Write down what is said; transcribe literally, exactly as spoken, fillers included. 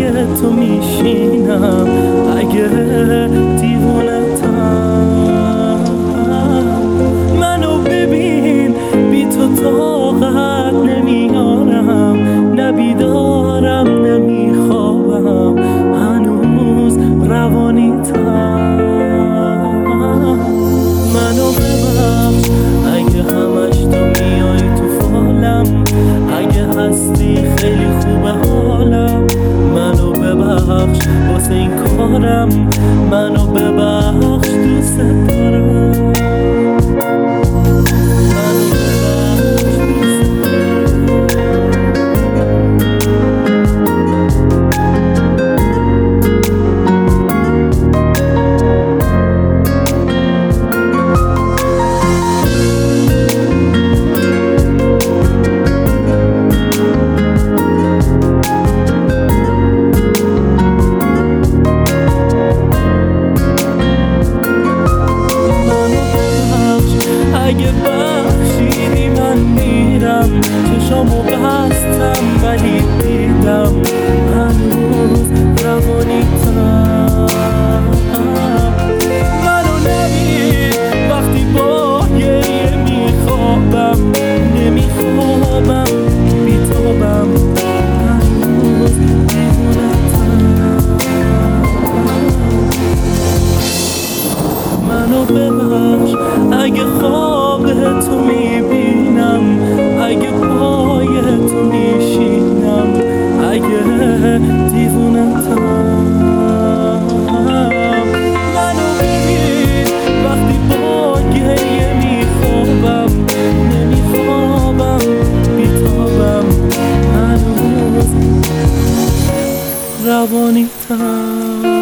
تو میشینم اگه دیوونتم. منو ببین بی تو طاقت نمیارم، نبیدارم نمیخوابم، هنوز روانیتم. منو ببخش اگه همش تو میای تو فالم، اگه هستی خیلی خوبه حالم. منو ببخش واسه این کارم، منو ببخش دوست دارم. اگه بخشیدی من میرم، چشامو بستم ولی دیدم هنوز روانیتم. منو نبین وقتی با گریه میخوابم، نمیخوابم بیتابم، هنوز دیوونتم. منو ببخش اگه خواب تو میبینم، اگه پای تو میشینم، اگه دیوونتم. منو ببین وقتی با گریه میخوابم، نمیخوابم بیتابم، هنوز روانیتم.